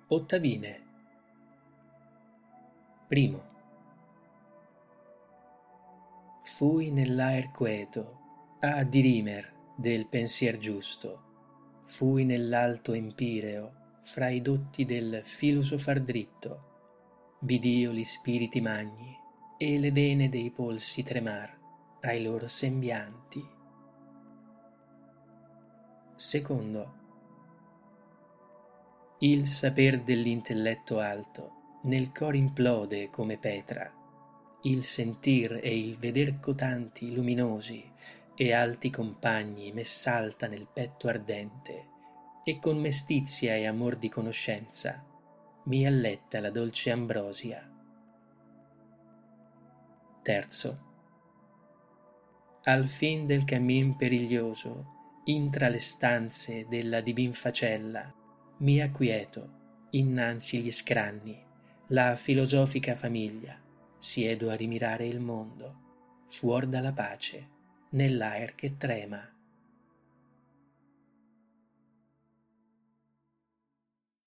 Ottavine. Primo. Fui nell'aer queto a dirimer del pensier giusto, fui nell'alto empireo fra i dotti del filosofar dritto, vid'io li spiriti magni e le vene dei polsi tremar ai loro sembianti. Secondo. Il saper dell'intelletto alto nel cor implode come petra, il sentir e il veder cotanti luminosi e alti compagni m'essalta nel petto ardente, e con mestizia e amor di conoscenza mi alletta la dolce ambrosia. Terzo. Al fin del cammin periglioso, intra le stanze della divin facella, mi acquieto innanzi gli scranni, la filosofica famiglia, siedo a rimirare il mondo, fuor dalla pace, nell'aer che trema.